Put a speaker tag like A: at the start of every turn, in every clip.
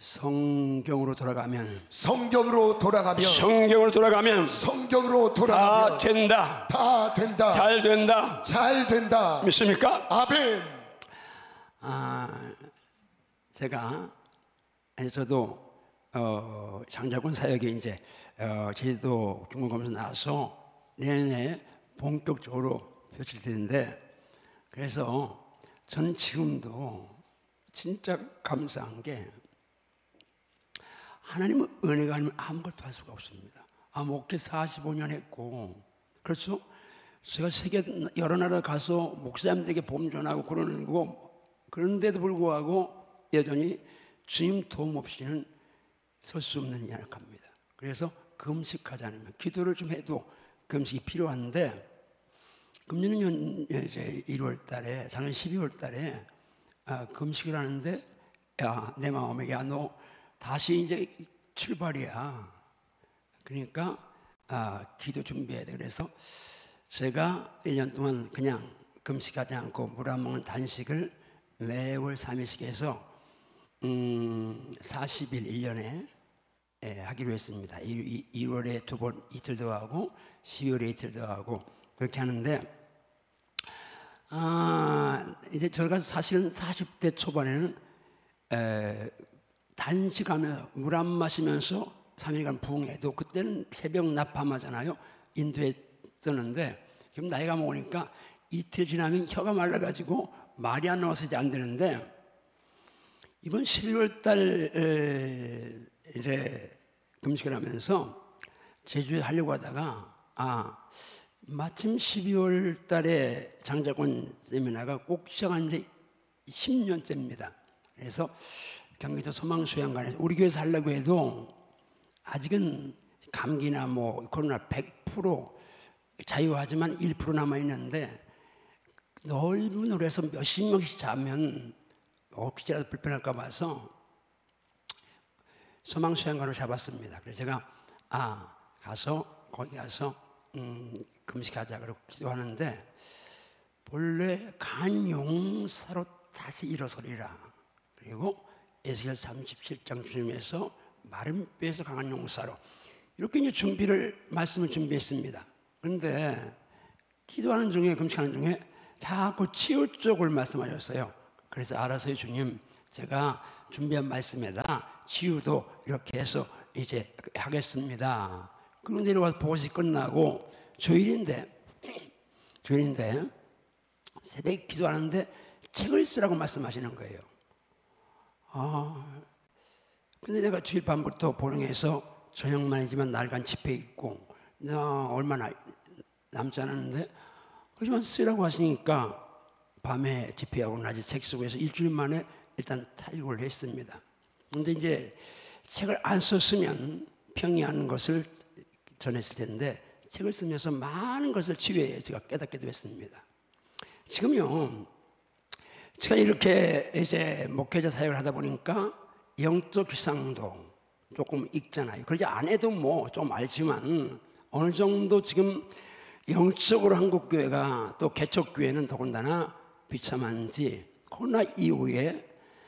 A: 성경으로 돌아가면
B: 성경으로 돌아가면
A: 다 된다.
B: 다 된다.
A: 잘 된다.
B: 잘 된다.
A: 믿습니까?
B: 아멘.
A: 저도 장자군 사역에 이제 제주도 중공검사 나와서 내년에 본격적으로 표출되는데, 그래서 전 지금도 진짜 감사한 게 하나님의 은혜가 아니면 아무것도 할 수가 없습니다. 목회 45년 했고, 그렇죠? 제가 세계 여러 나라 가서 목사님들에게 보험전하고 그러는 거, 그런데도 불구하고 여전히 주님 도움 없이는 설 수 없는 연약합니다. 그래서 금식하지 않으면, 기도를 좀 해도 금식이 필요한데, 금년은 이제 1월 달에, 작년 12월 달에 금식을 하는데, 내 마음에 너 다시 이제 출발이야. 그러니까 기도 준비해야 돼. 그래서 제가 1년 동안 그냥 금식하지 않고 물 안 먹는 단식을 매월 3일씩 해서 40일 1년에 하기로 했습니다. 1월에 2번 이틀 더 하고 12월에 이틀 더 하고 그렇게 하는데, 이제 저희가 사실은 40대 초반에는 단식하며 물 안 마시면서 3일간 부흥해도, 그때는 새벽 나밤하잖아요. 인도에 뜨는데, 지금 나이가 먹으니까 이틀 지나면 혀가 말라가지고 말이 안 나와서 이제 안 되는데, 이번 12월 달 이제 금식을 하면서 제주에 하려고 하다가 마침 12월 달에 장자권 세미나가 꼭 시작한 지 10년째입니다. 그래서 경기도 소망수양관에서 우리 교회에서 하려고 해도 아직은 감기나 코로나 100% 자유하지만 1% 남아있는데, 넓은 홀에서 몇십 명씩 자면 혹시라도 불편할까 봐서 소망수양관을 잡았습니다. 그래서 제가 거기 가서 금식하자 그러고 기도하는데, 본래 간용사로 다시 일어서리라. 그리고 에스겔 37장 주님에서 마른 뼈에서 강한 용사로, 이렇게 이제 말씀을 준비했습니다. 그런데 기도하는 중에, 금식하는 중에 자꾸 치유 쪽을 말씀하셨어요. 그래서 알아서요, 주님, 제가 준비한 말씀에다 치유도 이렇게 해서 이제 하겠습니다. 그리고 내려와서 보고시 끝나고 주일인데 새벽 기도하는데 책을 쓰라고 말씀하시는 거예요. 근데 내가 주일 밤부터 보령에서 저녁만이지만 날간 집회 있고 얼마나 남지 않았는데, 그렇지만 쓰라고 하시니까 밤에 집회하고 낮에 책 쓰고 해서 일주일 만에 일단 탈북을 했습니다. 그런데 이제 책을 안 썼으면 평이한 것을 전했을 텐데, 책을 쓰면서 많은 것을 치유해 제가 깨닫기도 했습니다. 지금요, 제가 이렇게 이제 목회자 사역을 하다 보니까 영적 기상도 조금 읽잖아요. 그러지 안 해도 좀 알지만 어느 정도 지금 영적으로 한국교회가, 또 개척교회는 더군다나 비참한지, 코로나 이후에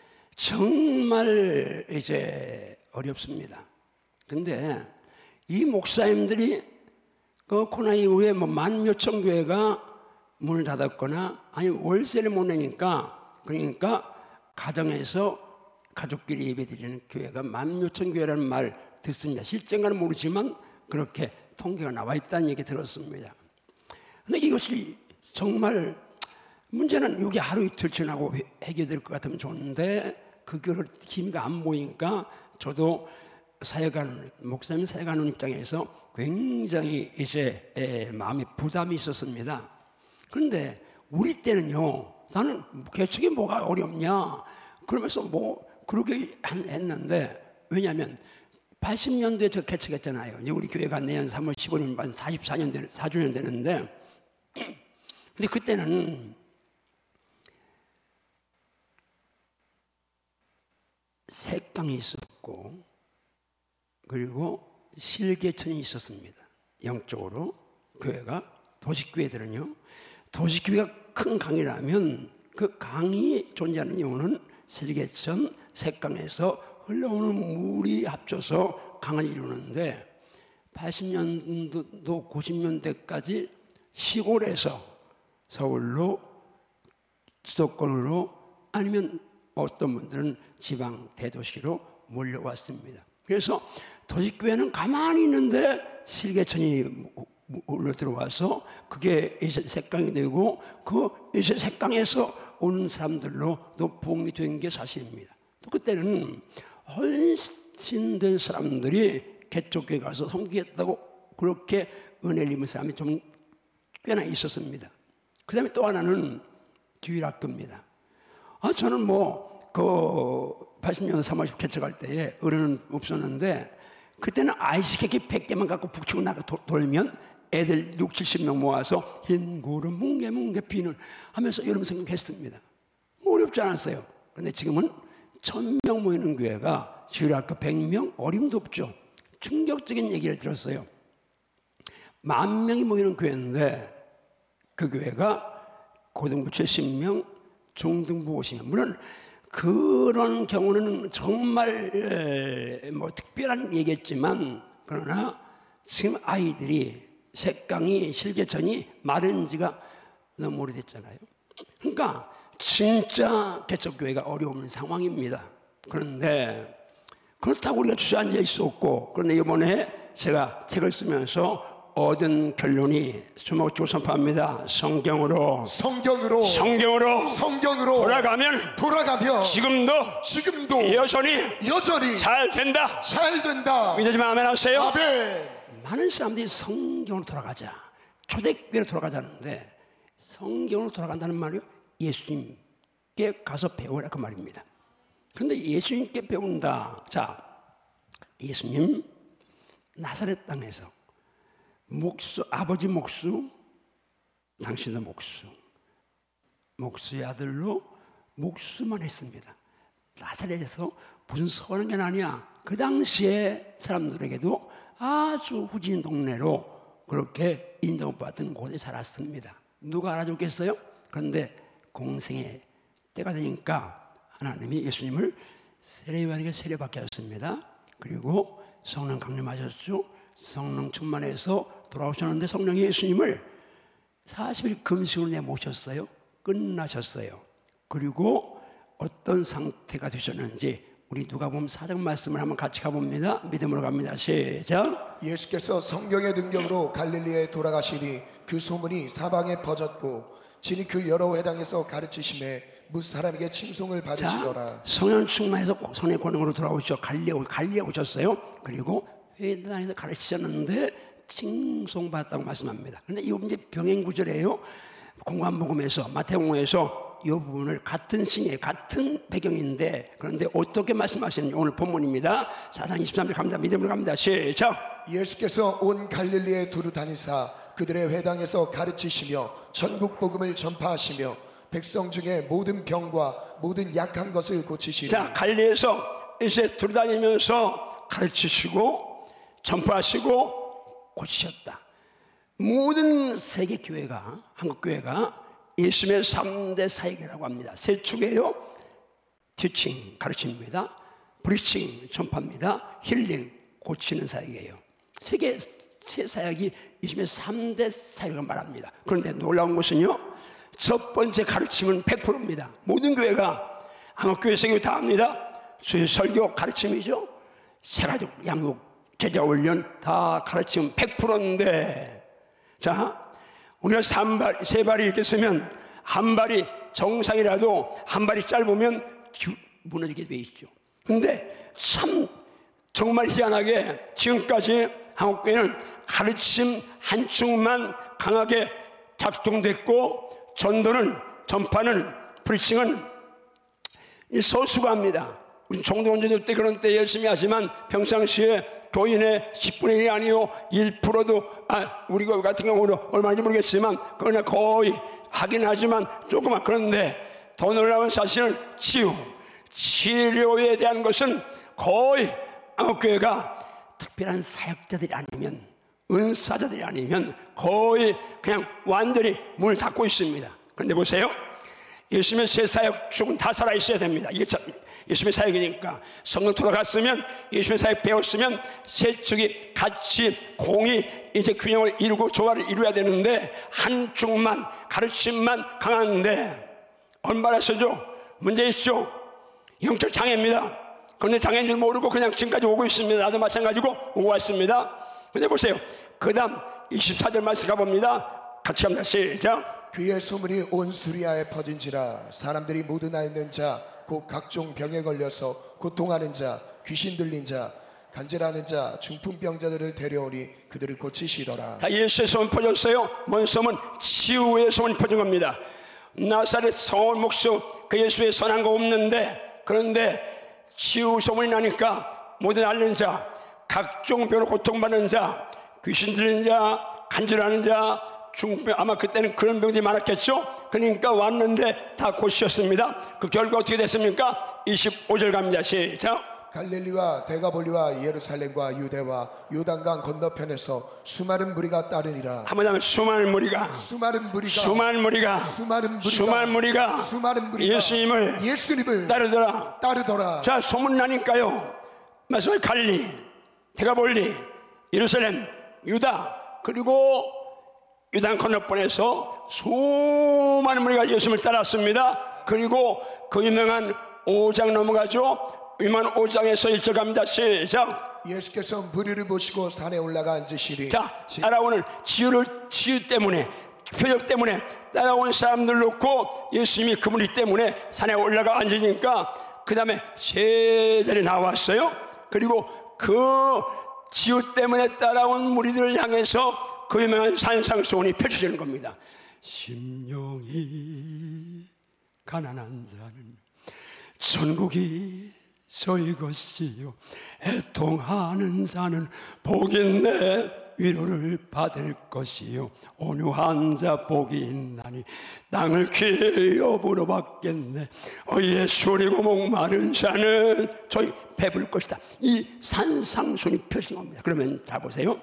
A: 정말 이제 어렵습니다. 근데 이 목사님들이 그 코로나 이후에 만 몇천 교회가 문을 닫았거나 아니면 월세를 못 내니까, 그러니까 가정에서 가족끼리 예배드리는 교회가 만 몇천 교회라는 말 듣습니다. 실제인가는 모르지만 그렇게 통계가 나와 있다는 얘기 들었습니다. 근데 이것이 정말 문제는 여기 하루 이틀 지나고 해결될 것 같으면 좋은데, 그걸 기미가 안 보이니까 저도 목사님 사역하는 입장에서 굉장히 이제 마음에 부담이 있었습니다. 그런데 우리 때는요, 나는 개척이 뭐가 어렵냐 그러면서 그렇게 했는데, 왜냐하면 80년도에 저 개척했잖아요. 이제 우리 교회가 내년 3월 15일 4주년 되는데, 근데 그때는 색강이 있었고, 그리고 실개천이 있었습니다. 영적으로 교회가, 도시교회들은요, 도시교회가 큰 강이라면 그 강이 존재하는 이유는 실개천, 색강에서 흘러오는 물이 합쳐서 강을 이루는데 80년도 90년대까지 시골에서 서울로 수도권으로 아니면 어떤 분들은 지방 대도시로 몰려왔습니다. 그래서 도시교회는 가만히 있는데 실개천이 올려 들어와서 그게 색강이 되고 그 색강에서 오는 사람들로 또 부흥이 된 게 사실입니다. 또 그때는 훨씬 된 사람들이 개척교회 가서 섬기겠다고 그렇게 은혜를 입은 사람이 좀 꽤나 있었습니다. 그 다음에 또 하나는 주일학교입니다. 저는 그 80년 3월 개척할 때에 어른은 없었는데 그때는 아이스케이크 100개만 갖고 북치고 나가 돌면 애들 6, 70명 모아서 흰 구름 뭉게뭉게 비는 하면서 여름 성경했습니다. 어렵지 않았어요. 그런데 지금은 1000명 모이는 교회가 주일학교 100명 어림도 없죠. 충격적인 얘기를 들었어요. 10,000명이 모이는 교회인데 그 교회가 고등부 70명, 중등부 50명. 물론 그런 경우는 정말 특별한 얘기겠지만 그러나 지금 아이들이 색강이 실개천이 마른 지가 너무 오래됐잖아요. 그러니까 진짜 개척교회가 어려운 상황입니다. 그런데 그렇다고 우리가 주저앉아 있을 수 없고, 그런데 이번에 제가 책을 쓰면서 얻은 결론이 주목적으로 선포합니다. 성경으로 돌아가면 지금도 여전히 잘 된다. 믿으시면 아멘 하세요.
B: 아멘.
A: 많은 사람들이 성경으로 돌아가자, 초대교회로 돌아가자는데 성경으로 돌아간다는 말이요, 예수님께 가서 배우라 그 말입니다. 그런데 예수님께 배운다. 자, 예수님 나사렛 땅에서 아버지 목수, 당신도 목수의 아들로 목수만 했습니다. 나사렛에서 무슨 서운한 게 아니야. 그 당시에 사람들에게도 아주 후진 동네로 그렇게 인정받은 곳에 자랐습니다. 누가 알아줬겠어요? 그런데 공생의 때가 되니까 하나님이 예수님을 세례요한에게 세례받게 하셨습니다. 그리고 성령 강림하셨죠. 성령 충만해서 돌아오셨는데 성령이 예수님을 40일 금식으로 내모셨어요. 끝나셨어요. 그리고 어떤 상태가 되셨는지 우리 누가복음 4장 말씀을 한번 같이 가봅니다. 믿음으로 갑니다. 시작.
B: 예수께서 성경의 능력으로 갈릴리에 돌아가시니 그 소문이 사방에 퍼졌고 진이 그 여러 회당에서 가르치심에 무슨 사람에게 칭송을 받으시더라.
A: 성령 충만해서 성령의 권능으로 돌아오셨죠. 갈리에 오셨어요. 그리고 회당에서 가르치셨는데 칭송받았다고 말씀합니다. 그런데 이 이제 병행구절이에요. 공관복음에서 마태복음에서 이 부분을 같은 신이에요. 같은 배경인데 그런데 어떻게 말씀하시는지 오늘 본문입니다. 4장 23절 갑니다. 믿음으로 갑니다. 시작.
B: 예수께서 온 갈릴리에 두루 다니사 그들의 회당에서 가르치시며 전국 복음을 전파하시며 백성 중에 모든 병과 모든 약한 것을 고치시니.
A: 자, 갈릴리에서 이제 두루다니면서 가르치시고 전파하시고 고치셨다. 모든 세계 교회가, 한국 교회가 예수님의 3대 사역이라고 합니다. 세 축이에요. 티칭, 가르칩니다. 브리칭, 전파입니다. 힐링, 고치는 사역이에요. 세계 세 사역이 예수님의 3대 사역이라고 말합니다. 그런데 놀라운 것은요, 첫 번째 가르침은 100%입니다. 모든 교회가, 한국교회 세계교 다 합니다. 설교 가르침이죠. 세가족 양육 제자 훈련 다 가르치면 100%인데, 자, 우리가 세 발이 이렇게 쓰면 한 발이 정상이라도 한 발이 짧으면 무너지게 돼 있죠. 근데 참 정말 희한하게 지금까지 한국교회는 가르침 한 축만 강하게 작동됐고 전파는 프리칭은 소수가 합니다. 우리 종도원조들 때 그런 때 열심히 하지만 평상시에 교인의 10분의 1이 아니요 1%도 우리 교회 같은 경우는 얼마인지 모르겠지만 그러나 거의 하긴 하지만 조금만. 그런데 더 놀라운 사실은 치료에 대한 것은 거의 한국교회가 특별한 사역자들이 아니면 은사자들이 아니면 거의 그냥 완전히 문을 닫고 있습니다. 그런데 보세요, 예수님의 새 사역 조금 다 살아있어야 됩니다. 이게 참 예수님의 사역이니까. 성령 돌아갔으면, 예수님의 사역 배웠으면 세 쪽이 같이 공이 이제 균형을 이루고 조화를 이루어야 되는데, 한쪽만 가르침만 강한데 얼마나 쓰죠? 문제 있죠? 영적 장애입니다. 그런데 장애인 줄 모르고 그냥 지금까지 오고 있습니다. 나도 마찬가지고 오고 왔습니다. 근데 보세요, 그 다음 24절 말씀 가봅니다. 같이 합니다. 시작.
B: 그의 소문이 온 수리아에 퍼진지라 사람들이 모든 앓는 자 곧 각종 병에 걸려서 고통하는 자 귀신 들린 자 간질하는 자 중풍병자들을 데려오니 그들을 고치시더라.
A: 다 예수의 소문 퍼졌어요. 뭔 소문? 치유의 소문이 퍼진 겁니다. 나사렛 성원 목수 그 예수의 선한 거 없는데, 그런데 치유 소문이 나니까 모든 앓는 자, 각종 병으로 고통받는 자, 귀신 들린 자, 간질하는 자, 중풍, 아마 그때는 그런 병들이 많았겠죠. 그러니까 왔는데 다 고치셨습니다. 그 결과 어떻게 됐습니까? 25절 갑니다. 시작.
B: 갈릴리와 데가볼리와 예루살렘과 유대와 요단강 건너편에서 수많은 무리가 따르니라.
A: 한번 하면 수많은 무리가 예수님을 따르더라. 자, 소문 나니까요. 말씀을 갈릴리, 데가볼리, 예루살렘, 유다, 그리고 유단 건너편에서 수많은 무리가 예수님을 따랐습니다. 그리고 그 유명한 5장 넘어가죠. 유명한 5장에서 1절 갑니다. 시작.
B: 예수께서 무리를 보시고 산에 올라가 앉으시니.
A: 자, 따라오는 치유 때문에, 표적 때문에 따라온 사람들 놓고 예수님이 그 무리 때문에 산에 올라가 앉으니까 그 다음에 세 자리 나왔어요. 그리고 그 치유 때문에 따라온 무리들을 향해서 그 유명한 산상수훈이 펼쳐지는 겁니다. 심령이 가난한 자는 천국이 저희 것이요, 애통하는 자는 복있네 위로를 받을 것이요, 온유한 자 복이 있나니 땅을 기업으로 받겠네. 예수리고 목마른 자는 저희 배부를 것이다. 이 산상수훈이 펼쳐진 겁니다. 그러면 자 보세요.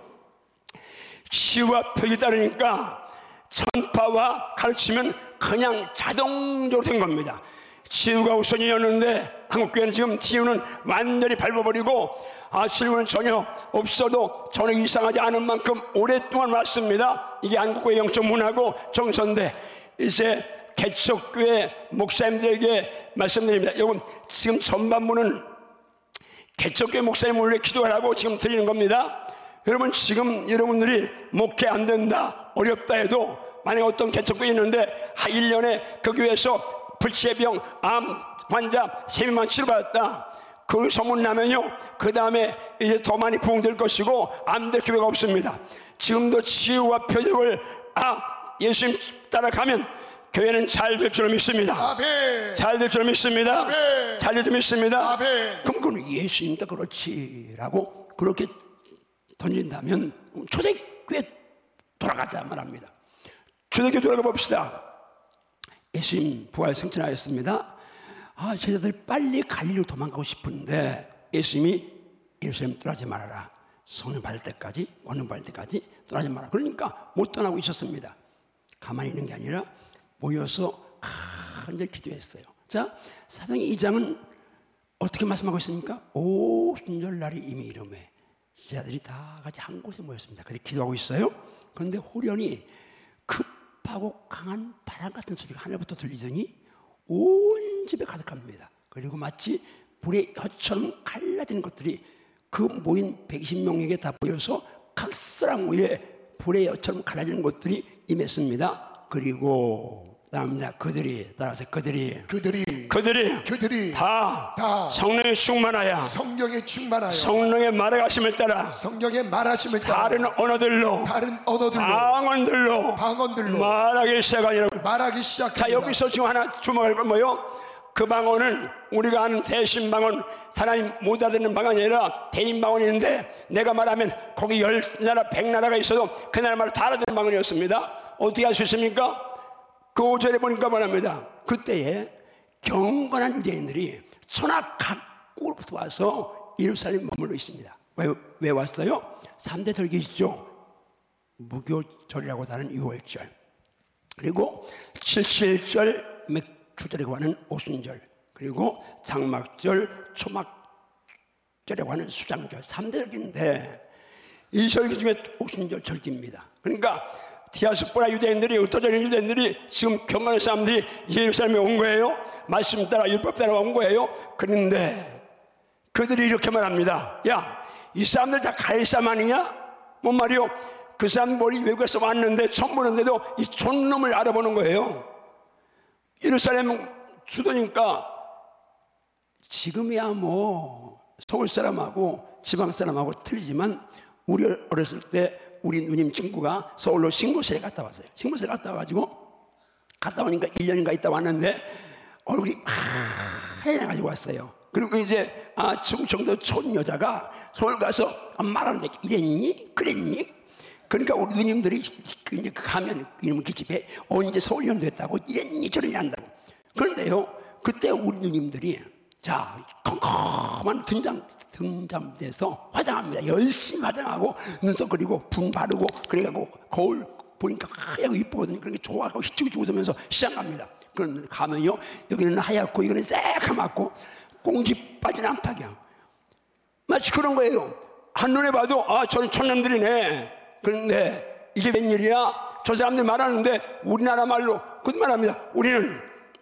A: 치유와 표적이 따르니까 전파와 가르치면 그냥 자동적으로 된 겁니다. 치유가 우선이었는데 한국교회는 지금 치유는 완전히 밟아버리고, 치유는 전혀 없어도 전혀 이상하지 않은 만큼 오랫동안 왔습니다. 이게 한국교회 영적 문화고 정서인데, 이제 개척교회 목사님들에게 말씀드립니다. 여러분, 지금 전반부는 개척교회 목사님 몰래 기도하라고 지금 드리는 겁니다. 여러분, 지금 여러분들이 목회 안 된다, 어렵다 해도 만약에 어떤 개척교회 있는데 1년에 그 교회에서 불치병, 암 환자 3명만 치료받았다, 그 소문 나면요, 그 다음에 이제 더 많이 부흥될 것이고 안 될 교회가 없습니다. 지금도 치유와 표적을 예수님 따라가면 교회는 잘 될 줄 믿습니다.
B: 아멘.
A: 잘 될 줄 믿습니다.
B: 아멘.
A: 잘 될 줄 믿습니다.
B: 아멘.
A: 그럼 그건 예수님도 그렇지라고 그렇게 던진다면 초대교회 돌아가자 말합니다. 초대교회 돌아가 봅시다. 예수님 부활 승천하였습니다. 제자들이 빨리 갈릴리로 도망가고 싶은데 예수님이 예루살렘 떠나지 말아라. 성령 받을 때까지, 권능 받을 때까지 떠나지 마라. 그러니까 못 떠나고 있었습니다. 가만히 있는 게 아니라 모여서 간절히 기도했어요. 자, 사도행 2장은 어떻게 말씀하고 있습니까? 오순절날이 이미 이름에 제자들이 다 같이 한 곳에 모였습니다. 그래서 기도하고 있어요. 그런데 호련히 급하고 강한 바람 같은 소리가 하늘부터 들리더니 온 집에 가득합니다. 그리고 마치 불의 혀처럼 갈라지는 것들이 그 모인 120명에게 다 보여서 각사랑 위에 불의 혀처럼 갈라지는 것들이 임했습니다. 그리고 나옵니다. 그들이 다 성령에 충만하여 성령의 말하심을 따라 다른 언어들로 방언들로 말하기 시작하니라고. 자, 여기서 지금 하나 주목할 건 뭐요? 그 방언은 우리가 아는 대신 방언, 사람이 못 알아듣는 방언이 아니라 대인 방언인데, 내가 말하면 거기 10나라 100나라가 있어도 그 나라 말을 다 알아듣는 방언이었습니다. 어떻게 할 수 있습니까? 그 5절에 보니까 말합니다. 그때에 경건한 유대인들이 천하 각국으로부터 와서 예루살렘에 머물러 있습니다. 왜 왔어요? 3대 절기죠. 무교절이라고 하는 6월절, 그리고 77절 주절이라고 하는 오순절, 그리고 장막절, 초막절이라고 하는 수장절, 3대 절기인데 이 절기 중에 오순절 절기입니다. 그러니까 디아스포라 유대인들이, 흩어져있는 유대인들이 지금 경건한 사람들이 예루살렘에 온 거예요. 말씀 따라 율법 따라 온 거예요. 그런데 그들이 이렇게 말합니다. 야, 이 사람들 다 가해 사람 아니냐? 뭔 말이요? 그 사람 머리 외국에서 왔는데 처음 보는데도 이 촌놈을 알아보는 거예요. 예루살렘 수도니까 지금이야 뭐 서울 사람하고 지방 사람하고 틀리지만 우리 어렸을 때 우리 누님 친구가 서울로 신고실에 갔다 왔어요. 신고실에 갔다 와가지고 갔다 오니까 1년인가 있다 왔는데 얼굴이 하얘가지고 왔어요. 그리고 이제 충청도 촌 여자가 서울 가서 말하는데 이랬니? 그랬니? 그러니까 우리 누님들이 이제 가면 이놈의 기집애 언제 서울년 됐다고 이랬니 저랬니 한다고. 그런데요, 그때 우리 누님들이 자 컴컴한 등장돼서 화장합니다. 열심히 화장하고 눈썹 그리고 분 바르고 그래가지고 거울 보니까 하얗고 이쁘거든요. 그렇게 좋아하고 히치히치 웃으면서 시장 갑니다. 그런데 가면요, 여기는 하얗고 이거는 새카맣고 꽁지 빠진 암탉이야. 마치 그런 거예요. 한눈에 봐도 저는 촌놈들이네. 그런데 이게 웬일이야? 저 사람들이 말하는데 우리나라 말로 거짓말합니다. 우리는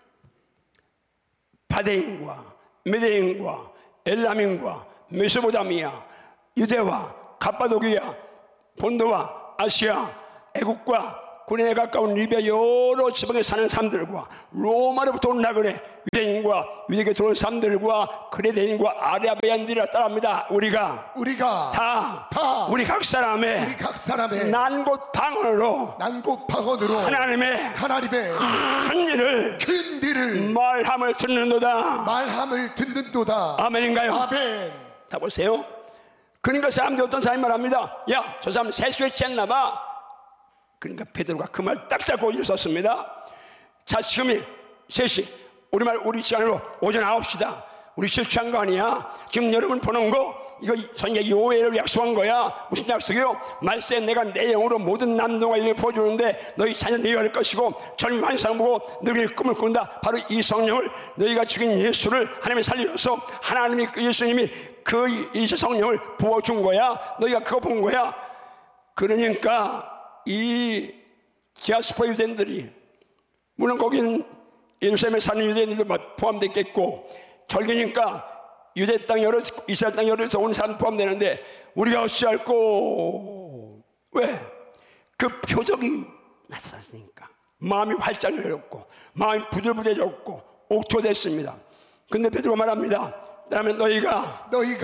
A: 바데인과 메데인과 엘람인과 메소포타미아, 유대와 갑바도기아, 본도와 아시아, 애국과 구레에 가까운 리비아 여러 지방에 사는 사람들과 로마로부터 온 나그네 유대인과 유대교에 들어온 사람들과 그레데인과 아라비안들이라 따라합니다. 우리가 다 우리 각 사람의 난곳 방언으로 하나님의 큰 일을 말함을 듣는도다. 아멘인가요?
B: 아멘.
A: 자 보세요. 그러니까 사람들이 어떤 사람이 말합니다. 야, 저 사람 세수에 취했나 봐. 그러니까 베드로가 그 말 딱 잡고 일었습니다. 자, 지금이 3시, 우리 시간으로 오전 9시다. 우리 실추한 거 아니야? 지금 여러분 보는 거 이거 선제 요회를 약속한 거야. 무슨 약속이요? 말세 내가 내 영으로 모든 남녀가 이를 부어주는데 너희 자녀 내어할 것이고 젊은 환상 보고 너희의 꿈을 꾼다. 바로 이 성령을 너희가 죽인 예수를 하나님이 살려줘서 하나님이 그 예수님이 그 이 성령을 부어준 거야. 너희가 그거 본 거야. 그러니까 이 디아스포라 유대인들이, 물론 거기는 예루살렘에 사는 유대인들도 포함됐겠고, 절기니까 유대 땅 여러 이스라엘 땅 여러에서 온 사람 포함되는데 우리가 어찌할꼬? 왜? 그 표적이 나타났으니까 마음이 활짝 열렸고 마음이 부들부들해졌고 옥토됐습니다. 근데 베드로가 말합니다. 그다음에 너희가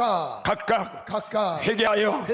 A: 각각 회개하여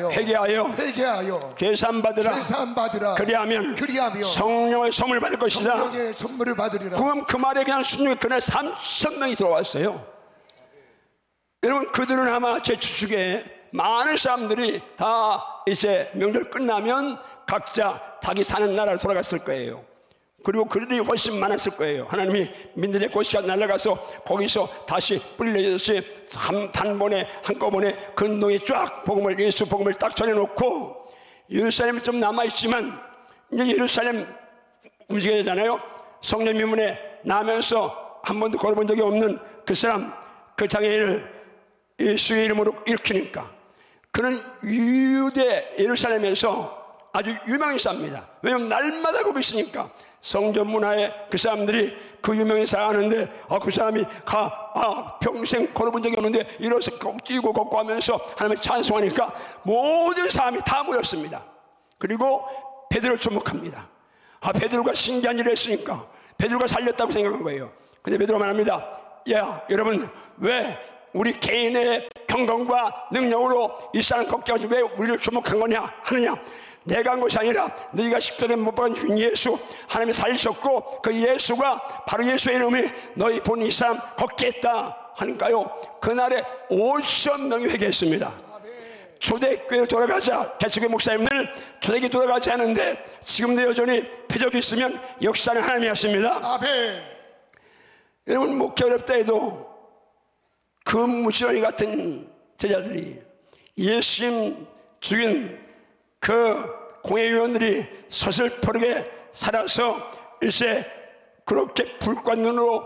A: 죄사함 받으라. 그리하면 성령의 선물을 받을 것이다. 그럼 그 말에 그냥 순종해 그날 3,000명이 들어왔어요. 여러분, 그들은 아마 제 추측에 많은 사람들이 다 이제 명절 끝나면 각자 자기 사는 나라로 돌아갔을 거예요. 그리고 그들이 훨씬 많았을 거예요. 하나님이 민들의 곳이 날아가서 거기서 다시 뿌리내듯이 단번에 한꺼번에 근동에 쫙 예수 복음을 딱 전해놓고, 예루살렘이 좀 남아있지만 이제 예루살렘 움직여야 되잖아요. 성령 미문에 나면서 한 번도 걸어본 적이 없는 그 사람, 그 장애인을 예수의 이름으로 일으키니까 그는 유대 예루살렘에서 아주 유명했습니다. 왜냐하면 날마다 거기 있으니까 성전 문화에 그 사람들이 그 유명해서 아는데, 그 사람이 평생 걸어본 적이 없는데 일어서 뛰고 걷고 하면서 하나님을 찬송하니까 모든 사람이 다 모였습니다. 그리고 베드로를 주목합니다. 베드로가 신기한 일을 했으니까 베드로가 살렸다고 생각한 거예요. 근데 베드로가 말합니다. 야, 여러분, 왜 우리 개인의 경건과 능력으로 이 사람 걷게 가지고 왜 우리를 주목한 하느냐? 내가 한 것이 아니라 너희가 십자가에 못 박은 주인 예수, 하나님이 살리셨고 그 예수가 바로 예수의 이름이 너희 본 이 사람 걷게 했다 하니까요, 그날에 50명이 회개했습니다. 초대교회로 돌아가자. 개척교회 목사님들 초대교회 돌아가지 않은데 지금도 여전히 표적이 있으면 역사는 하나님이 하십니다.
B: 아멘.
A: 여러분, 목회 어렵다 해도 그 무지렁이 같은 제자들이 예수님 죽인 그 공회의원들이 서슬퍼르게 살아서 일세 그렇게 불과 눈으로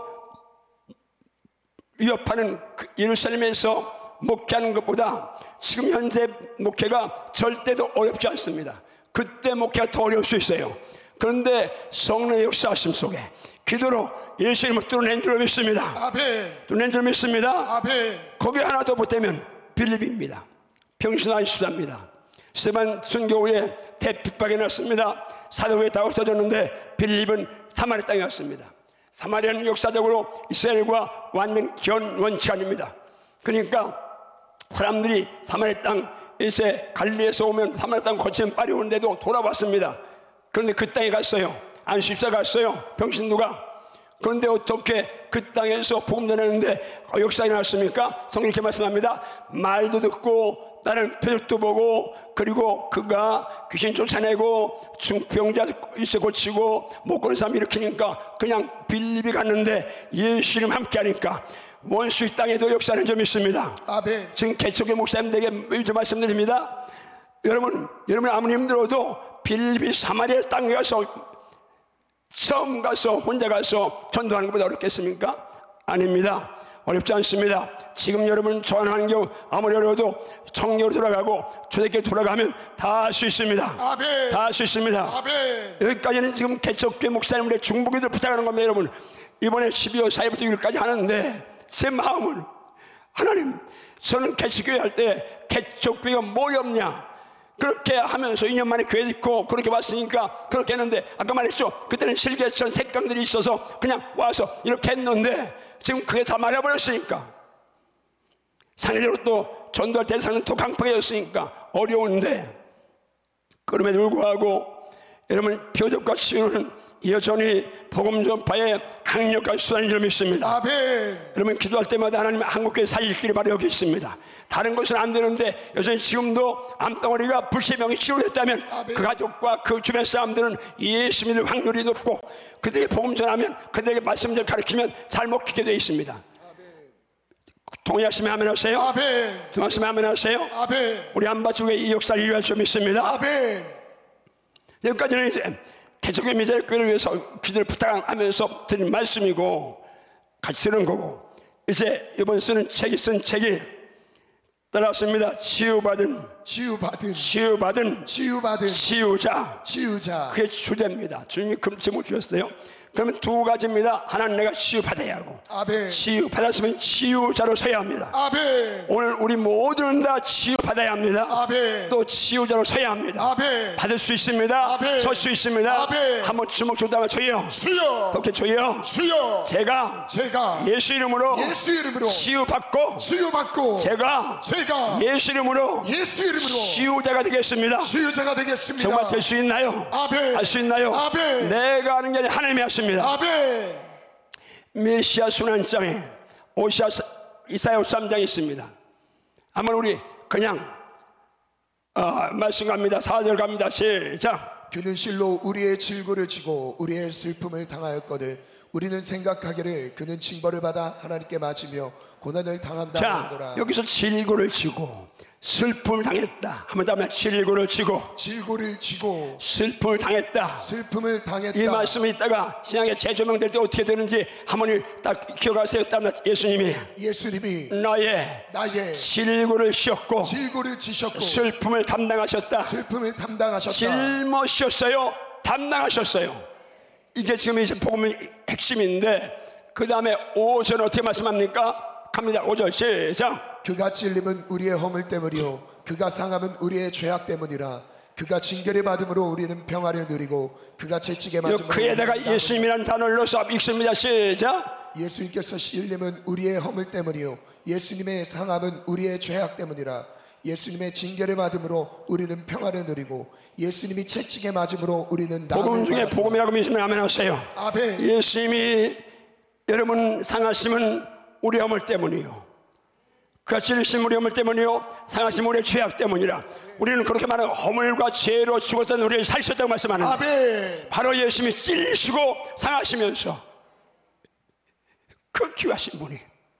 A: 위협하는 예루살렘에서 목회하는 것보다 지금 현재 목회가 절대도 어렵지 않습니다. 그때 목회가 더 어려울 수 있어요. 그런데 성령의 역사하심 속에 기도로 예수님을 뚫어낸 줄 믿습니다.
B: 아멘.
A: 뚫어낸 줄 믿습니다.
B: 아멘.
A: 거기 하나 더 보태면 빌립입니다. 병신아이 수사입니다. 스테반 순교후에 대핍박이 났습니다. 사도회에 다 없어졌는데 빌립은 사마리아 땅에 왔습니다. 사마리아는 역사적으로 이스라엘과 완전 원칙 아닙니다. 그러니까 사람들이 사마리아 땅 이제 갈릴리에서 오면 사마리아 땅 거치면 빨리 오는데도 돌아왔습니다. 그런데 그 땅에 갔어요. 안식사 갔어요. 병신도가. 그런데 어떻게 그 땅에서 복음 전했는데 역사가 일어났습니까? 성경이 이렇게 말씀합니다. 말도 듣고 다른 표적도 보고, 그리고 그가 귀신 쫓아내고 중병자 이제 고치고 못 고는 사람 일으키니까 그냥 빌립이 갔는데 예수님 함께 하니까 원수의 땅에도 역사는 좀 있습니다.
B: 아멘.
A: 지금 개척의 목사님들에게 좀 말씀드립니다. 여러분 아무리 힘들어도 빌립이 사마리아 땅에 가서 처음 가서 혼자 가서 전도하는 것보다 어렵겠습니까? 아닙니다. 어렵지 않습니다. 지금 여러분 처한 환경 아무리 어려워도 청교로 돌아가고 초대교회 돌아가면 다 할 수 있습니다.
B: 아멘.
A: 다 할 수 있습니다.
B: 아멘.
A: 여기까지는 지금 개척교회 목사님들의 중보기도를 부탁하는 겁니다. 여러분 이번에 12월 4일부터 6일까지 하는데 제 마음은 하나님, 저는 개척교회 할 때 개척교회가 뭐이 없냐, 그렇게 하면서 2년 만에 교회 있고 그렇게 왔으니까 그렇게 했는데, 아까 말했죠, 그때는 실개천 색강들이 있어서 그냥 와서 이렇게 했는데 지금 그게 다 말해버렸으니까, 상대적으로 또 전도할 대상은 또 강팍해졌으니까 어려운데, 그럼에도 불구하고 여러분 표적과 치유는 여전히 복음 전파의 강력한 수단인 줄 믿습니다.
B: 아멘.
A: 여러분 기도할 때마다 하나님 한국교회 살릴 길이 바로 여기 있습니다. 다른 것은 안 되는데 여전히 지금도 암덩어리가 불세명이 치료됐다면
B: 아멘.
A: 그 가족과 그 주변 사람들은 예수 믿을 확률이 높고, 그들에게 복음 전하면, 그들에게 말씀을 가르치면 잘 먹히게 되어 있습니다. 아멘. 동의하시면 아멘 하세요.
B: 아멘.
A: 동의하시면 아멘 하세요.
B: 아멘.
A: 우리 안바쪽에 이 역사를 이루할 수 믿습니다.
B: 아멘.
A: 여기까지는 이제 개척의 미자교회를 위해서 기도를 부탁하면서 드린 말씀이고 같이 들은 거고, 이제 이번 쓴 책이 따라왔습니다. 치유받은 치유자. 그게 주제입니다. 주님이 그 제목을 주셨어요. 그러면 두 가지입니다. 하나는 내가 치유받아야 하고,
B: 아멘.
A: 치유받았으면 치유자로 서야 합니다.
B: 아멘.
A: 오늘 우리 모두는 다 치유받아야 합니다.
B: 아멘.
A: 또 치유자로 서야 합니다.
B: 아멘.
A: 받을 수 있습니다.
B: 아멘.
A: 설 수 있습니다.
B: 아멘.
A: 한번 주먹 주다가 주여,
B: 주여,
A: 그렇게 주여,
B: 주여,
A: 제가
B: 예수 이름으로
A: 치유받고 제가 예수 이름으로 치유자가 되겠습니다. 정말 될 수 있나요?
B: 아멘.
A: 할 수 있나요?
B: 아멘.
A: 내가 하는 게 아니라 하나님이 하십니다.
B: 아멘.
A: 메시아 순환장에 이사야 53장이 있습니다. 한번 우리 그냥 말씀 갑니다. 4절 갑니다. 시작.
B: 그는 실로 우리의 질고를 지고 우리의 슬픔을 당하였거늘 우리는 생각하기를 그는 징벌을 받아 하나님께 맞으며 고난을 당한다 하노라.
A: 자, 여기서 질고를 지고 슬픔을 당했다 하면 다음에 질고를 지고 슬픔을 당했다. 이 말씀이 있다가 신약에 재조명될 때 어떻게 되는지 한번 딱 기억하세요. 예수님이 나의 질고를 지셨고 슬픔을 담당하셨다. 짊어지셨어요. 담당하셨어요. 이게 지금 이제 복음의 핵심인데, 그 다음에 5절 어떻게 말씀합니까? 갑니다. 5절 시작.
B: 그가 찔림은 우리의 허물 때문이요 그가 상함은 우리의 죄악 때문이라. 그가 징계를 받음으로 우리는 평화를 누리고 그가 채찍에 맞음으로
A: 그에다가 예수님이라는 단어를 넣어서 읽습니다. 시작.
B: 예수님께서 찔림은 우리의 허물 때문이요 예수님의 상함은 우리의 죄악 때문이라. 예수님의 징계를 받음으로 우리는 평화를 누리고 예수님이 채찍에 맞음으로 우리는
A: 복음 중에 복음이라고 믿으면 아멘 하세요.
B: 아멘.
A: 예수님이 여러분 상하심은 우리 허물 때문이요, 그가 찔리신 우리 허물 때문이요, 상하신 우리의 죄악 때문이라. 우리는 그렇게 말하는 허물과 죄로 죽었던 우리를 살리셨다고 말씀하는데,
B: 아멘.
A: 바로 예수님이 찔리시고 상하시면서 그 귀하신 분이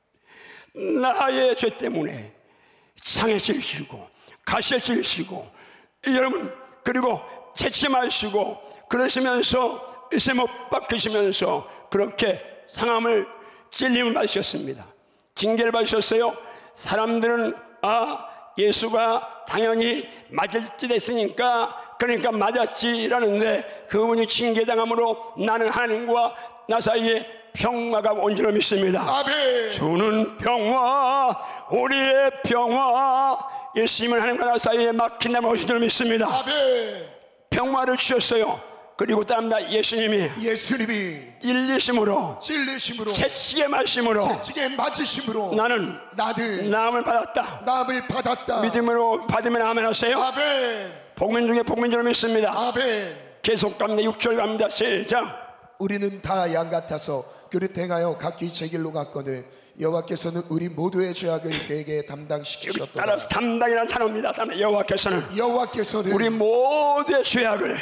A: 나의 죄 때문에 상에 찔리시고 가시에 찔리시고 여러분 그리고 채찍에 맞으시고 그러시면서 이세 못 박히시면서 그렇게 상함을 찔림을 받으셨습니다. 징계를 받으셨어요. 사람들은 예수가 당연히 맞을 듯 했으니까 그러니까 맞았지라는데, 그분이 징계당함으로 나는 하나님과 나 사이에 평화가 온 줄 믿습니다.
B: 아멘.
A: 주는 평화, 우리의 평화, 예수님은 하나님과 나 사이에 막힌 나무 오신 줄 믿습니다.
B: 아멘.
A: 평화를 주셨어요. 그리고 다음날 예수님이 찔리심으로 채찍에 맞으심으로 나는 나음을 받았다. 믿음으로 받으면 아멘 하세요.
B: 아멘.
A: 복민 중에 복민 줄 믿습니다.
B: 아멘.
A: 계속 갑니다. 6절 갑니다. 시작.
B: 우리는 다 양 같아서 그릇 행하여 각기 제 길로 갔거늘 여호와께서는 우리 모두의 죄악을 그에게 담당시키셨도다.
A: 따라서 담당이라는 단어입니다. 여호와께서는 우리 모두의 죄악을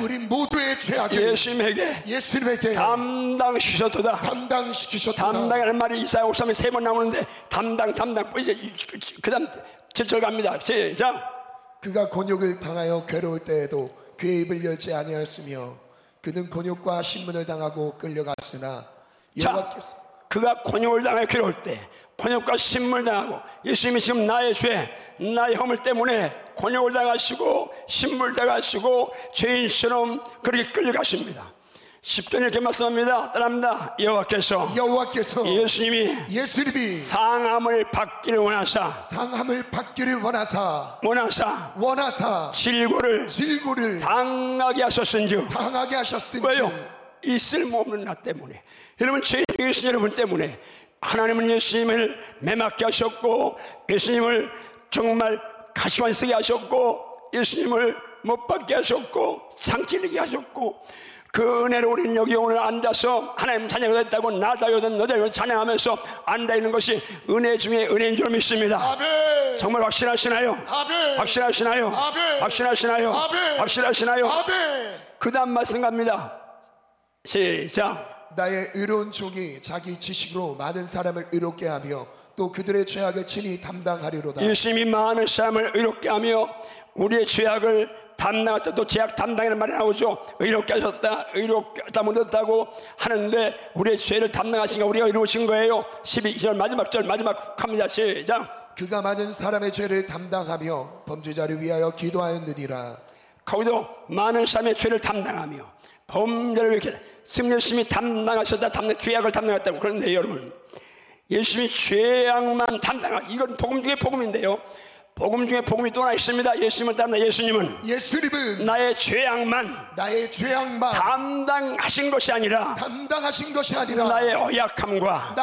A: 예수님에게 담당시키셨도다. 담당이라는 말이 이사야 53에 3번 나오는데 담당 이제 그 다음 7절 갑니다. 시작.
B: 그가 곤욕을 당하여 괴로울 때에도 그의 입을 열지 아니하였으며 그는 곤욕과 신문을 당하고 끌려갔으나 여호와께서
A: 그가 곤욕을 당하여 괴로울 때, 곤욕과 신문을 당하고, 예수님이 지금 나의 죄, 나의 허물 때문에 곤욕을 당하시고 신문을 당하시고 죄인처럼 그렇게 끌려가십니다. 10절 이렇게 말씀합니다. 따라합니다. 여호와께서 예수님이 상함을 받기를 원하사 질고를 당하게 하셨은즉. 왜요? 이 쓸모없는 나 때문에, 여러분 죄인 계신 여러분 때문에 하나님은 예수님을 매맞게 하셨고, 예수님을 정말 가시관 쓰게 하셨고, 예수님을 못 받게 하셨고, 상찔리게 하셨고, 그 은혜로 우리는 여기 오늘 앉아서 하나님 자녀가 됐다고 나다요든 너다요든 찬양하면서 앉아있는 것이 은혜 중에 은혜인 줄 믿습니다.
B: 아멘.
A: 정말 확신하시나요?
B: 아멘.
A: 확신하시나요?
B: 아멘.
A: 확신하시나요?
B: 아멘.
A: 확신하시나요?
B: 아멘.
A: 그 다음 말씀 갑니다. 시작.
B: 나의 의로운 종이 자기 지식으로 많은 사람을 의롭게 하며 또 그들의 죄악을 친히 담당하리로다.
A: 예수님이 많은 사람을 의롭게 하며 우리의 죄악을 담당하셨다. 또 죄악 담당이라는 말이 나오죠. 의롭게 하셨다, 의롭게 담으셨다고 하는데 우리의 죄를 담당하시니까 우리가 의로우신 거예요. 12절 마지막 절 마지막 합니다. 시작.
B: 그가 많은 사람의 죄를 담당하며 범죄자를 위하여 기도하였느니라.
A: 거기도 많은 사람의 죄를 담당하며 범죄를 이렇게 예수님이 담당하셨다, 죄악을 담당했다고. 그런데 여러분, 예수님이 죄악만 담당하고, 이건 복음 중에 복음인데요, 복음 중에 복음이 또 하나 있습니다. 예수님은 나의 죄악만 담당하신 것이 아니라 나의 약함과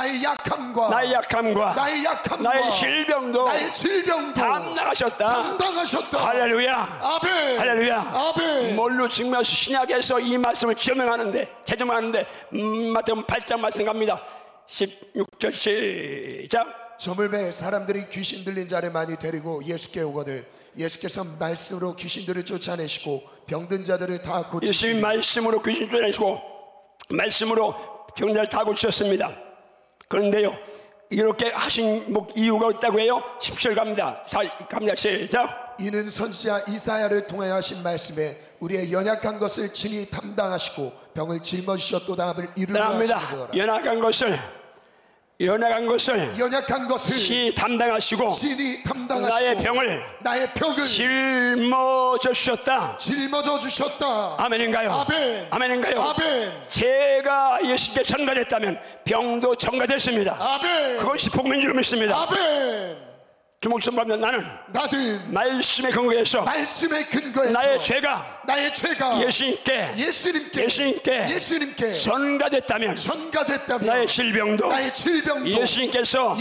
A: 나의 질병도 담당하셨다. 할렐루야.
B: 아멘.
A: 할렐루야.
B: 아멘.
A: 뭘로 증명해서 신약에서 이 말씀을 재정하는데 마태복음 8장 말씀 갑니다. 16절 시작.
B: 저물매 사람들이 귀신 들린 자를 많이 데리고 예수께 오거늘 예수께서 말씀으로 귀신들을 쫓아내시고 병든 자들을 다 고치시고.
A: 예수님이 말씀으로 귀신 쫓아내시고 말씀으로 병자를 다 고치셨습니다. 그런데요, 이렇게 하신 이유가 있다고 해요. 10절 갑니다. 시작.
B: 이는 선지자 이사야를 통하여 하신 말씀에 우리의 연약한 것을 친히 담당하시고 병을 짊어지셨도다 함을 이루려 하시는 거라. 연약한 것을 친히 담당하시고 나의 병을 짊어져 주셨다. 아멘인가요? 아멘인가요? 아멘.
A: 제가 예수께 전가됐다면 병도 전가됐습니다.
B: 아멘.
A: 그것이 복음인 줄 믿습니다.
B: 아멘.
A: 주목 좀 보면 나는 말씀에 근거해서 나의 죄가 예수님께 전가됐다면 나의 질병도 예수님께서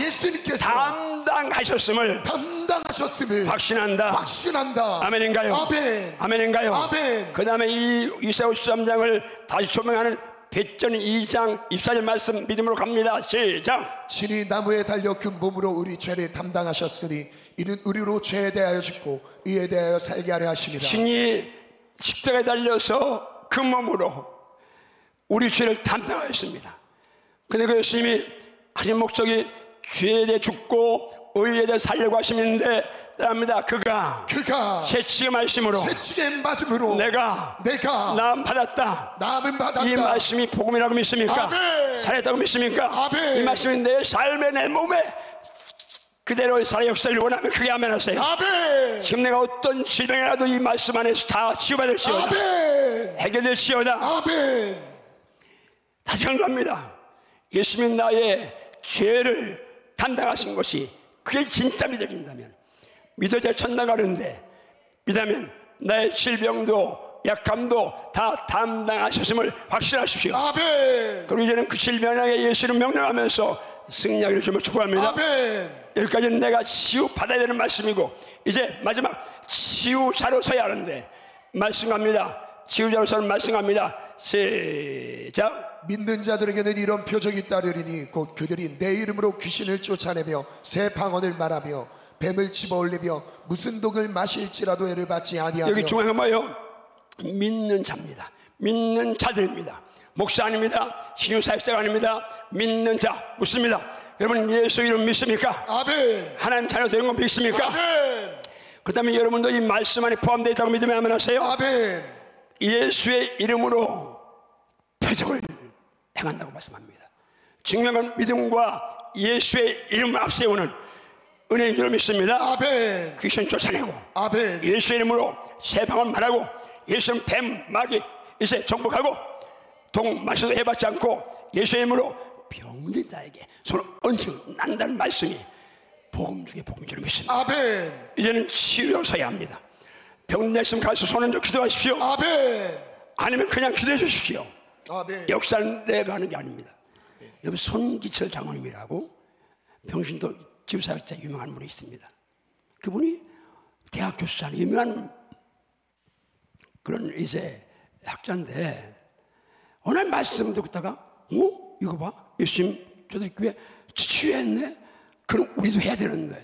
A: 담당하셨음을 확신한다. 아멘인가요? 아멘인가요? 그 다음에 이 이사야 53장을 다시 조명하는 베전 2장 24절 말씀 믿음으로 갑니다. 시작.
B: 친히 나무에 달려 그 몸으로 우리 죄를 담당하셨으니 이는 우리로 죄에 대하여 죽고 의에 대하여 살게 하려 하심이라.
A: 친히 십자가에 달려서 그 몸으로 우리 죄를 담당하였습니다. 근데 그 예수님이 하신 목적이 죄에 대해 죽고 의에 대해 살려고 하시는데 합니다. 그가 채찍의 말씀으로 내가 나음 받았다. 이 말씀이 복음이라고 믿습니까?
B: 아멘.
A: 살았다고 믿습니까?
B: 아멘.
A: 이 말씀이 내 삶에 내 몸에 그대로의 살아 역사를 원하면 그게 아멘 하세요.
B: 아멘.
A: 지금 내가 어떤 질병이라도 이 말씀 안에서 다 치유받을지어다.
B: 아멘.
A: 해결될지어다.
B: 아멘.
A: 다시 강조합니다. 예수님이 나의 죄를 담당하신 것이 그게 진짜 믿어진다면, 믿어져 천당가는데 믿으면 나의 질병도 약함도 다 담당하셨음을 확신하십시오.
B: 아멘.
A: 그리고 이제는 그 질병에 예수를 명령하면서 승리하기를 주며 축복합니다.
B: 아멘.
A: 여기까지는 내가 치유받아야 되는 말씀이고, 이제 마지막 치유자로 서야 하는데 말씀합니다. 치유자로서는 말씀합니다. 시작.
B: 믿는 자들에게는 이런 표적이 따르리니 곧 그들이 내 이름으로 귀신을 쫓아내며 새 방언을 말하며 뱀을 집어올리며 무슨 독을 마실지라도 애를 받지 아니하며.
A: 여기 중요한 건 뭐예요? 믿는 자입니다. 믿는 자들입니다. 목사 아닙니다. 신유사역자가 아닙니다. 믿는 자 묻습니다. 여러분 예수 이름 믿습니까?
B: 아멘.
A: 하나님 자녀 되는 거 믿습니까?
B: 아멘.
A: 그 다음에 여러분도 이 말씀 안에 포함되어 있다고 믿으면 아멘 하세요.
B: 아멘.
A: 예수의 이름으로 표적을 행한다고 말씀합니다. 중요한 건 믿음과 예수의 이름을 앞세우는 은혜인 줄 믿습니다.
B: 아멘.
A: 귀신 쫓아내고,
B: 아멘.
A: 예수의 이름으로 새 방언 말하고, 예수는 뱀, 마귀 이제 정복하고, 동 마셔도 해받지 않고 예수의 이름으로 병든 자에게 손을 얹어 난다는 말씀이 복음 중에 복음인 줄 믿습니다.
B: 아멘.
A: 이제는 치유로 서야 합니다. 병든 자 가서 손 얹어 기도하십시오.
B: 아멘.
A: 아니면 그냥 기도해 주십시오.
B: 아멘.
A: 역사는 내가 하는 게 아닙니다. 여기 손기철 장로님이라고 병신도 지구사역자 유명한 분이 있습니다. 그분이 대학 교수잖아요. 유명한 그런 이제 학자인데 어느 날 말씀 듣다가 이거 봐, 예수님 초대교회 치유했네. 그럼 우리도 해야 되는데.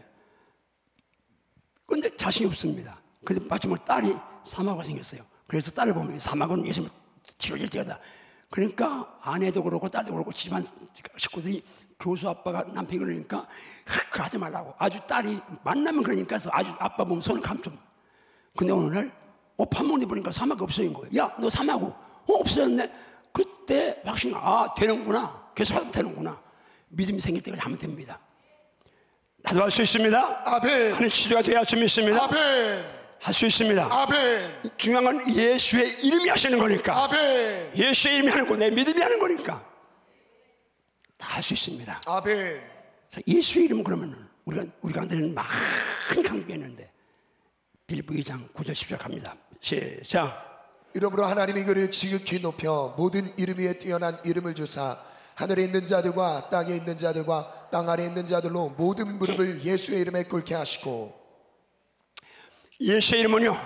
A: 그런데 자신이 없습니다. 근데 마침내 딸이 사마가 생겼어요. 그래서 딸을 보면 사막은 예수님 치료질 때다. 그러니까 아내도 그렇고 딸도 그렇고 집안 식구들이 교수 아빠가 남편이 그러니까 그거 하지 말라고. 아주 딸이 만나면 그러니까 아주 아빠 보면 손을 감죠. 근데 어느 날 밥 먹는 보니까 사막이 없어진 거예요. 야, 너 사마고 없어졌네. 그때 확신이 되는구나. 계속 하면 되는구나. 믿음이 생길 때까지 하면 됩니다. 나도 할 수 있습니다.
B: 아멘.
A: 하는 치료가 돼야 할 수 있습니다.
B: 아멘.
A: 할 수 있습니다.
B: 아멘.
A: 중요한 건 예수의 이름이 하시는 거니까.
B: 아멘.
A: 예수의 이름이 하는 거, 내 믿음이 하는 거니까 다 할 수 있습니다.
B: 아멘.
A: 예수의 이름은 그러면 우리가 안되는 많은 강조했는데 빌립보 2장 9절 10절 갑니다. 시작.
B: 이러므로 하나님이 그를 지극히 높여 모든 이름 위에 뛰어난 이름을 주사 하늘에 있는 자들과 땅에 있는 자들과 땅 아래에 있는 자들로 모든 무릎을 예수의 이름에 꿇게 하시고.
A: 예수의 이름은요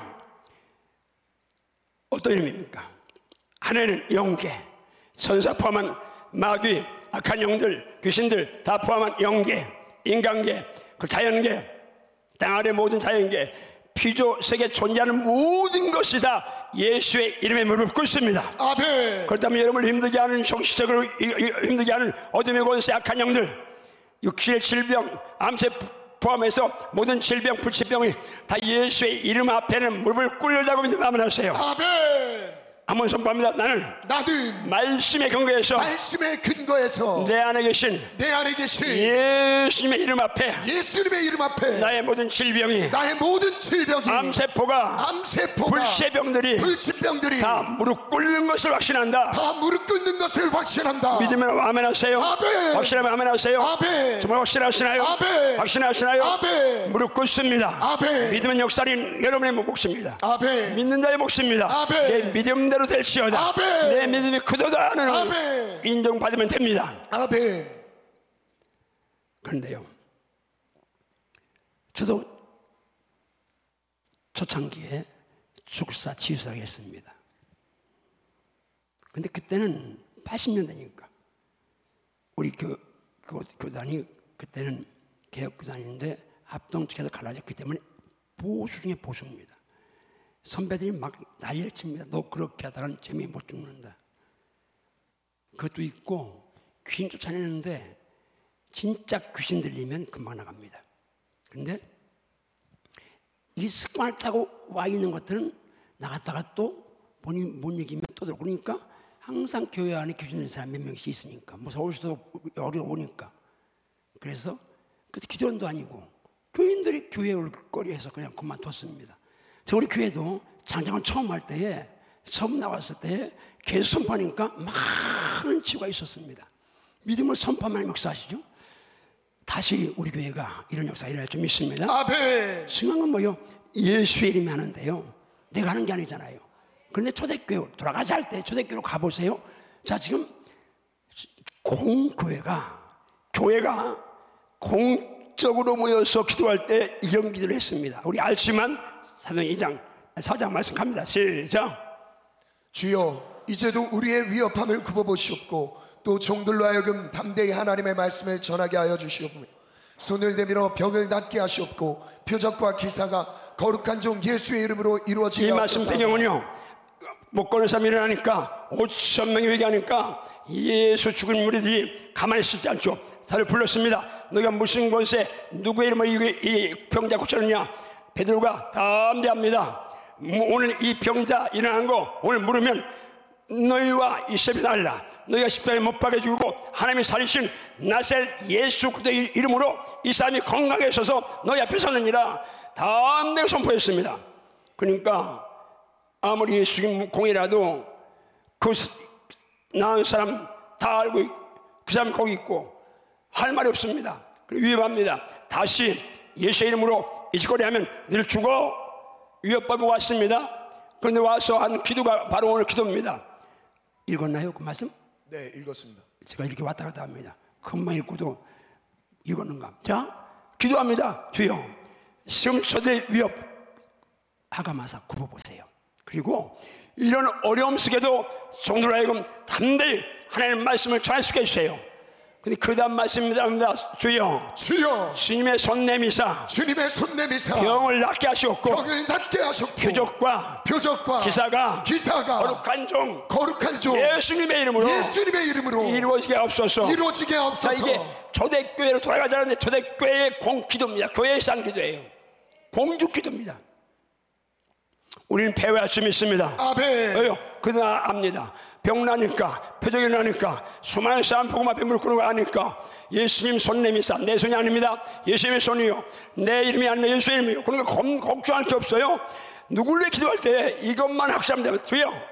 A: 어떤 이름입니까? 하늘에는 영계, 천사 포함한 마귀, 악한 영들, 귀신들 다 포함한 영계, 인간계, 그 자연계, 땅 아래 모든 자연계, 피조 세계 존재하는 모든 것이 다 예수의 이름에 무릎을 꿇습니다.
B: 아멘.
A: 그렇다면 여러분을 힘들게 하는 정신적으로 힘들게 하는 어둠의 권세, 악한 영들, 육신의 질병, 암세 포함해서 모든 질병, 불치병이 다 예수의 이름 앞에는 무릎을 꿇는다고 믿으면 하세요.
B: 아멘.
A: 한번 선포합니다. 나는 말씀의 근거에서 내 안에 계신 예수님의 이름 앞에 나의 모든 질병이 암세포가 불치병들이 다 무릎 꿇는 것을 확신한다. 믿으면 아멘 하세요. 확신하면 아멘 하세요. 정말 확신하시나요? 확신하시나요? 무릎 꿇습니다. 믿으면 역사는 여러분의 몫입니다. 믿는 자의 몫입니다. 내 믿음대로 될지어다. 내 믿음이 크도다 하는 인정받으면 됩니다.
B: 아멘.
A: 그런데요, 저도 초창기에 축사 치유사를 했습니다. 근데 그때는 80년대니까 우리 교단이 그때는 개혁교단인데 합동측에서 갈라졌기 때문에 보수 중에 보수입니다. 선배들이 막 난리를 칩니다. 너 그렇게 하다가는 재미 못 죽는다. 그것도 있고 귀신 쫓아내는데 진짜 귀신 들리면 금방 나갑니다. 근데 이 습관을 타고 와 있는 것들은 나갔다가 또 본인이 못 이기면 또 들어. 그러니까 항상 교회 안에 기준된 사람 몇 명씩 있으니까 뭐 서울 수도 어려우니까. 그래서 그 기도원도 아니고 교인들이 교회 올 거리에서 그냥 그만뒀습니다. 우리 교회도 장장을 처음 할 때에 처음 나왔을 때에 계속 선포하니까 많은 치유가 있었습니다. 믿음을 선포하는 역사하시죠. 다시 우리 교회가 이런 역사 일어날 줄 믿습니다.
B: 아멘.
A: 중요한 건 뭐예요? 예수의 이름이 하는데요, 내가 하는 게 아니잖아요. 그런데 초대교회 돌아가자 할 때 초대교회로 가보세요. 자, 지금 교회가 공적으로 모여서 기도할 때 이런 기도를 했습니다. 우리 알지만 사도행 4장 말씀 갑니다. 시작.
B: 주여, 이제도 우리의 위협함을 굽어보시옵고 또 종들로 하여금 담대히 하나님의 말씀을 전하게 하여 주시옵며 손을 내밀어 병을 낫게 하시옵고 표적과 기사가 거룩한 종 예수의 이름으로 이루어지게
A: 이
B: 하옵소서.
A: 말씀 배경은요, 못 거는 사람이 일어나니까 5,000명이 회개하니까 예수 죽은 무리들이 가만히 있지 않죠. 다들 불렀습니다. 너희가 무슨 곳에 누구의 이름으로 이 병자 고쳤느냐? 베드로가 담대합니다. 오늘 이 병자 일어난 거 오늘 물으면 너희와 이세벨 달라. 너희가 십자가에 못 박혀 죽고 하나님이 살리신 나사렛 예수 그리스도의 이름으로 이 사람이 건강하게 서서 너희 앞에 서느니라 담대히 선포했습니다. 그러니까 아무리 예수님 공이라도 그 나은 사람 다 알고 있고 그 사람 거기 있고 할 말이 없습니다. 위협합니다. 다시 예수의 이름으로 이 짓거리 하면 늘 죽어 위협받고 왔습니다. 그런데 와서 한 기도가 바로 오늘 기도입니다. 읽었나요? 그 말씀?
B: 네, 읽었습니다.
A: 제가 이렇게 왔다 갔다 합니다. 금방 읽고도 읽었는가? 자, 기도합니다. 주여, 시험초대 위협 하가마사 굽어보세요. 그리고 이런 어려움 속에도 종들로 하여금 담대히 하나님의 말씀을 전할 수 있게 해주세요. 근데 그 다음 말씀입니다. 주여, 주님의 손 내미사 병을 낫게 하시옵고 표적과 기사가 거룩한 종 예수님의 이름으로 이루어지게 없소서. 자, 이게 초대교회로 돌아가자는데 초대교회의 공기도입니다. 교회의 쌍기도예요. 공주기도입니다. 우리는 배워야 할 수 있습니다. 왜요? 그러나 압니다. 병 나니까, 표적이 나니까, 수많은 사람 복음 앞에 무릎 꿇는 거 아니까 예수님 손 내미사. 내 손이 아닙니다. 예수님의 손이요, 내 이름이 아니라 예수의 이름이요. 그러니까 걱정할 게 없어요. 누구를 기도할 때 이것만 확실하면 됩니다.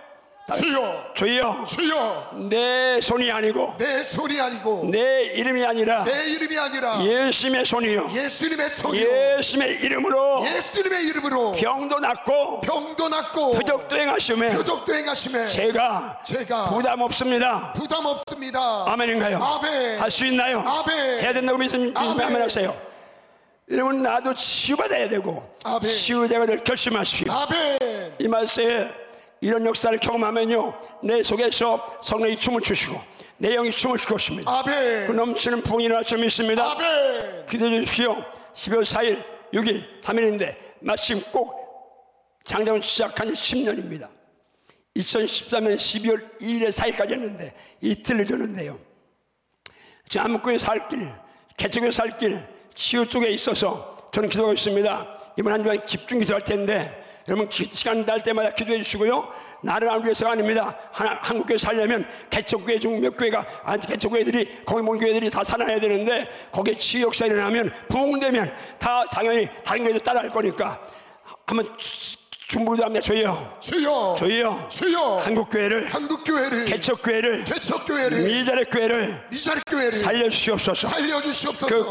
A: 주여, 내 손이 아니고 내 이름이 아니라 예수님의 손이요, 예수님의 이름으로 병도 낫고 표적도 행하시며 제가 부담 없습니다. 아멘인가요? 할 수 있나요? 해야 된다고 믿으면 아멘 하세요. 여러분, 나도 치유받아야 되고 치유되가 될 결심하십시오. 이 말씀에 이런 역사를 경험하면요, 내 속에서 성령이 춤을 추시고 내 영이 춤을 추 것입니다. 그 넘치는 부흥이 일어날 줄 믿습니다. 기도해 주십시오. 12월 4일, 6일, 3일인데 마침 꼭 장정을 시작한 지 10년입니다 2013년 12월 2일에 4일까지 했는데 이틀을 줬는데요, 지금 안목교회 살 길, 개척교회 살 길, 치유 쪽에 있어서 저는 기도하고 있습니다. 이번 한 주간 집중 기도할 텐데 여러분, 시간 날 때마다 기도해 주시고요. 나를 알기 위해서가 아닙니다. 한국교회 살려면 개척교회 중 몇 교회가, 개척교회들이, 거기 모인 교회들이 다 살아나야 되는데 거기에 치유 역사 일어나면, 부흥되면 다 당연히 다른 교회도 따라할 거니까 한번 중보기도 합니다. 주여, 한국교회를, 개척교회를, 미자렛교회를 살려주시옵소서. 그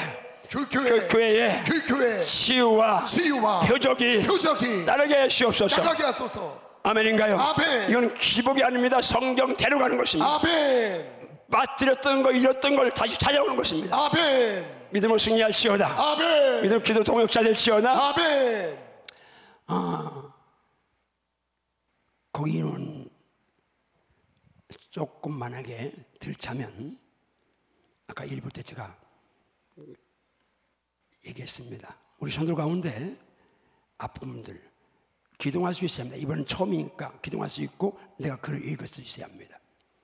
A: 교회에 치유와 표적이 따르게 하시옵소서. 아멘인가요? 이건 기복이 아닙니다. 성경 데려가는 것입니다. 빠뜨렸던 거, 잃었던 걸 다시 찾아오는 것입니다. 믿음으로 승리할지어다. 믿음 기도 동역자 될지어다. 거기는 조금만하게 들자면, 아까 1부 때 제가 얘기했습니다. 우리 성도 가운데 아픈 분들 기도할 수 있어야 합니다. 이번은 처음이니까 기도할 수 있고 내가 글을 읽을 수 있어야 합니다.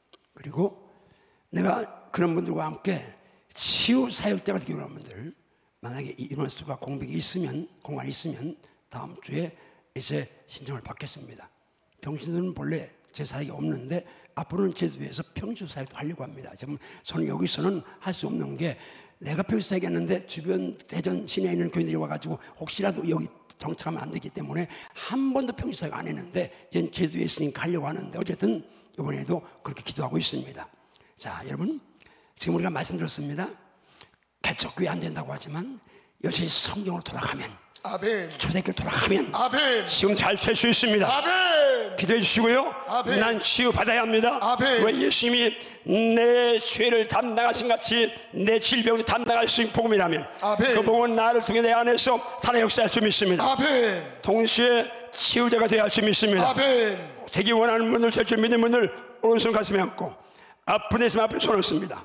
A: 그리고 내가 그런 분들과 함께 치유 사역자가 되기 원하는 분들, 만약에 인원수가 공백이 있으면, 공간이 있으면 다음 주에 이제 신청을 받겠습니다. 평신도는 본래 제사역이 없는데 앞으로는 제주도에서 평신도 사역도 하려고 합니다. 저는 여기서는 할 수 없는 게, 내가 평신도 사역했는데 주변 대전 시내에 있는 교인들이 와가지고 혹시라도 여기 정착하면 안 되기 때문에 한 번도 평신도 사역 안 했는데 이제 제주도에 있으니까 하려고 하는데, 어쨌든 이번에도 그렇게 기도하고 있습니다. 자, 여러분, 지금 우리가 말씀드렸습니다. 개척교회 안 된다고 하지만 여전히 성경으로 돌아가면,
B: 아멘.
A: 초대교회 돌아가면
B: 아멘.
A: 지금 잘 될 수 있습니다.
B: 아멘.
A: 기도해 주시고요.
B: 아멘.
A: 난 치유받아야 합니다.
B: 아멘.
A: 왜 예수님이 내 죄를 담당하신 같이 내 질병을 담당할 수 있는 복음이라면,
B: 아멘.
A: 그 복음은 나를 통해 내 안에서 살아 역사할 줄 믿습니다.
B: 아멘.
A: 동시에 치유자가 되어야 할 줄 믿습니다.
B: 아멘.
A: 되기 원하는 분들, 될 줄 믿는 분들 오른손 가슴에 안고 아픈 데 있으면 앞에 손을 씁니다.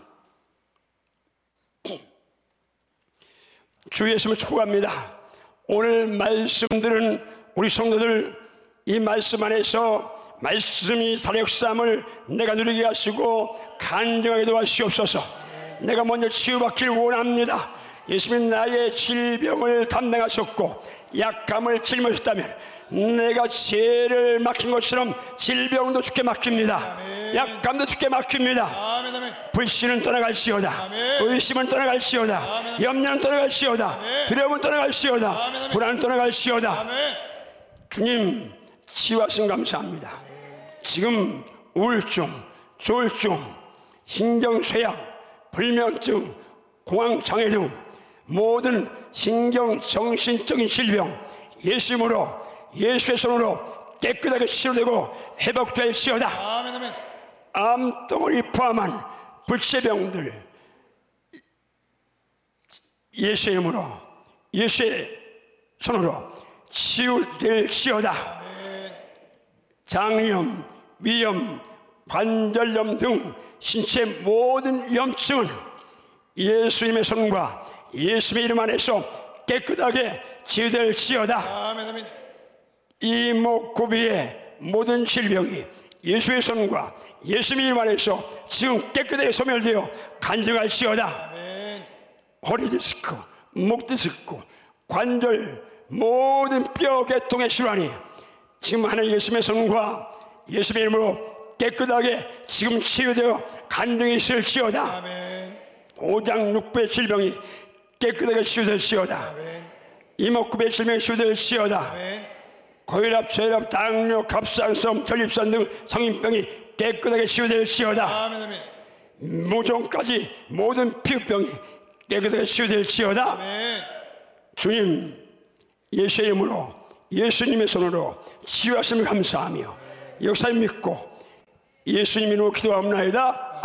A: 주 예수님을 축복합니다. 오늘 말씀들은 우리 성도들 이 말씀 안에서 말씀이 살아역사함을 내가 누리게 하시고 간증하게 도와주시옵소서. 내가 먼저 치유받길 원합니다. 예수님이 나의 질병을 담당하셨고 약함을 짊어졌다면 내가 죄를 맡긴 것처럼 질병도 주께 맡깁니다. 약감도 주께 맡깁니다. 불신은 떠나갈시오다. 의심은 떠나갈시오다. 염려는 떠나갈시오다. 두려움은 떠나갈시오다. 불안은 떠나갈시오다. 주님, 치유하신 감사합니다. 지금 우울증, 조울증, 신경쇠약, 불면증, 공황장애 등 모든 신경 정신적인 질병 예수님으로, 예수의 손으로 깨끗하게 치료되고 회복될시오다. 암덩어리 포함한 불치병들 예수의 이름으로, 예수의 손으로 치유될시오다. 장염, 위염, 관절염 등 신체 모든 염증은 예수님의 손과 예수님의 이름 안에서 깨끗하게 치유될시오다. 이목구비의 모든 질병이 예수의 손과 예수님의 이름 안에서 지금 깨끗하게 소멸되어 간증할시오다. 허리 디스크, 목 디스크, 관절 모든 뼈 계통의 질환이 지금 하나님 예수님의 손과 예수님의 이름으로 깨끗하게 지금 치유되어 간증이 있을시오다. 오장육부의 질병이 깨끗하게 치유될시오다. 이목구비의 질병이 치유될시오다. 고혈압, 저혈압, 당뇨, 갑상선, 전립선 등 성인병이 깨끗하게 치유될시오다. 모종까지 모든 피부병이 깨끗하게 치유될시오다. 주님, 예수의 이름으로, 예수님의 손으로 치유하심을 감사하며 역사를 믿고 예수님 이름으로 기도합니다.